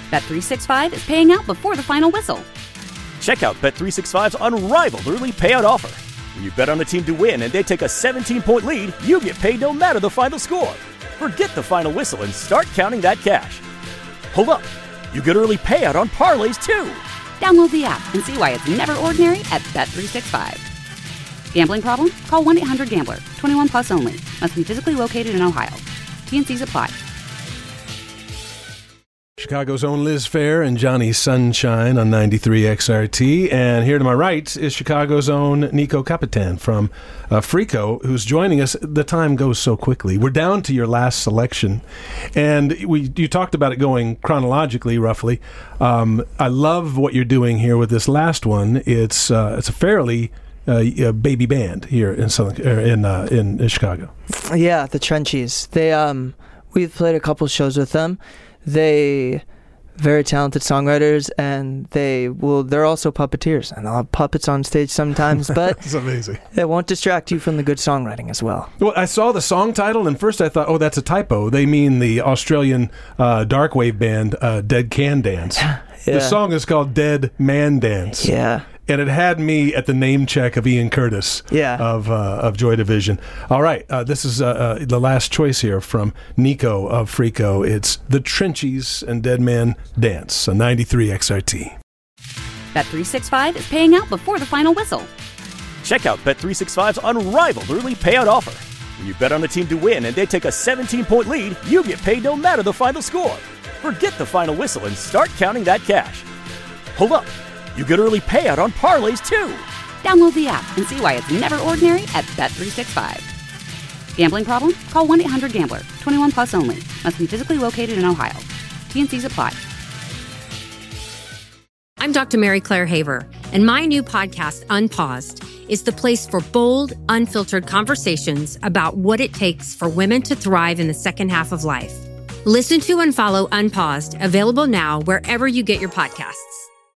Bet365 is paying out before the final whistle. Check out Bet365's unrivaled early payout offer. When you bet on a team to win and they take a 17-point lead, you get paid no matter the final score. Forget the final whistle and start counting that cash. Hold up. You get early payout on parlays, too. Download the app and see why it's never ordinary at Bet365. Gambling problem? Call 1-800-GAMBLER. 21 plus only. Must be physically located in Ohio. T&Cs apply. Chicago's own Liz Phair and Johnny Sunshine on 93 XRT. And here to my right is Chicago's own Nico Capitan from Frico, who's joining us. The time goes so quickly. We're down to your last selection. And you talked about it going chronologically, roughly. I love what you're doing here with this last one. It's a fairly baby band here in Chicago. Yeah, the Trenchies. We've played a couple shows with them. They very talented songwriters, and they're also puppeteers, and they'll have puppets on stage sometimes, but it's amazing. It won't distract you from the good songwriting as well. Well, I saw the song title, and first I thought, oh, that's a typo. They mean the Australian dark wave band Dead Can Dance. Yeah. The song is called Dead Man Dance. Yeah. And it had me at the name check of Ian Curtis of Joy Division. All right, this is the last choice here from Nico of Frico. It's The Trenchies and Dead Man Dance on 93 XRT. Bet365 is paying out before the final whistle. Check out Bet365's unrivaled early payout offer. When you bet on a team to win and they take a 17-point lead, you get paid no matter the final score. Forget the final whistle and start counting that cash. Hold up. You get early payout on parlays, too. Download the app and see why it's never ordinary at Bet365. Gambling problem? Call 1-800-GAMBLER. 21 plus only. Must be physically located in Ohio. T&Cs apply. I'm Dr. Mary Claire Haver, and my new podcast, Unpaused, is the place for bold, unfiltered conversations about what it takes for women to thrive in the second half of life. Listen to and follow Unpaused, available now wherever you get your podcasts.